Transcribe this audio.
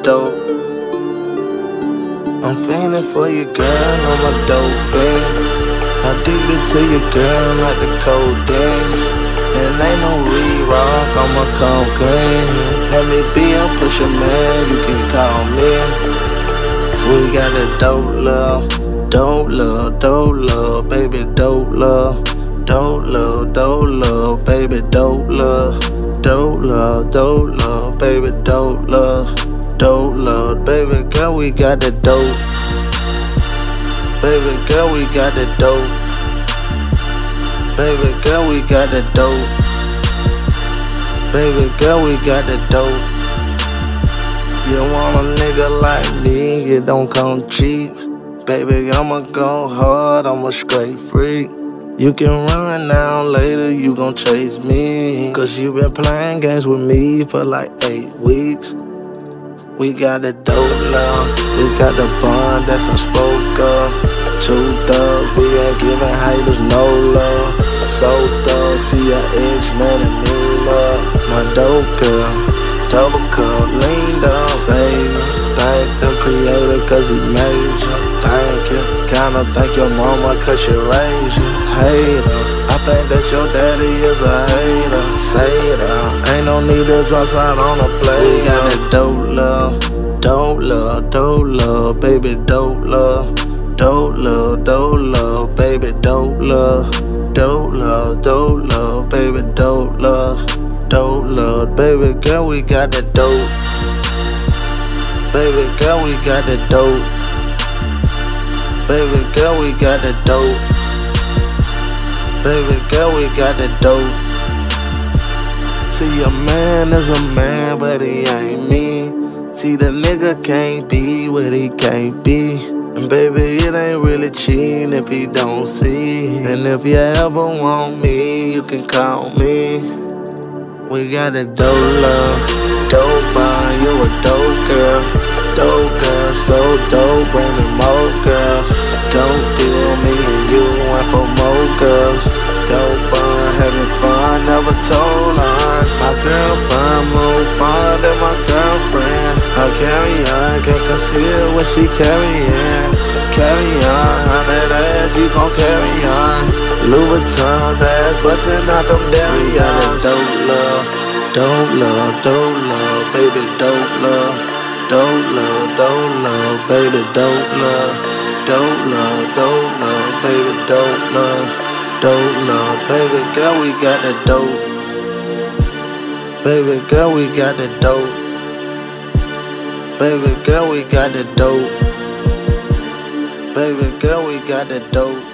dope. I'm fiending for your girl, I'm a dope fiend. Addicted to your girl like the codeine. And ain't no re-rock, I'ma come clean. Let me be a pusher man, you can call me. We got the dope love, baby, dope love. Dope love, baby, dope love. Dope love, baby, dope love. Dope love, baby girl, we got the dope. Baby girl, we got the dope. Baby girl, we got the dope. Baby girl, we got the dope. You want a nigga like me, you don't come cheap. Baby, I'ma go hard, I'm a straight freak. You can run now, later you gon' chase me. Cause you been playing games with me for like 8 weeks. We got the dope love, we got the bond that's unspoken. 2 thugs, we ain't giving haters no love. So thug, see your ex, man, and me love. My dope girl, double cup, leaned up, save me. Thank the creator cause he made you. Thank you, kinda thank your mama cause she raised you. Hater, I think that your daddy is a hater. Say that, ain't no need to drop out on the play. We got that dope love, baby, dope love. Dope love, baby, dope love. Dope love, baby, dope love. Dope love, baby girl, we got the dope. Baby girl, we got the dope. Baby girl, we got the dope. Baby girl, we got the dope. See, a man is a man, but he ain't me. See, the nigga can't be what he can't be. And baby, it ain't really cheating if he don't see. And if you ever want me, you can call me. We got a dope love, dope bond, you a dope girl. Dope girl, so dope, bring me more girls. Don't deal me and you want for more girls. Dope bond, having fun, never told on. My girlfriend more fun than my girlfriend. Her carry on, can't conceal what she carrying. Carry on, 100 ass, you gon' carry on. Louis Vuitton's ass bustin' out them Darians. Dope love, baby, dope love. Dope love, baby, dope love. Dope love, baby, dope love. Dope love, baby girl, we got the dope. Baby girl, we got the dope. Baby girl, we got the dope. Baby girl, we got the dope.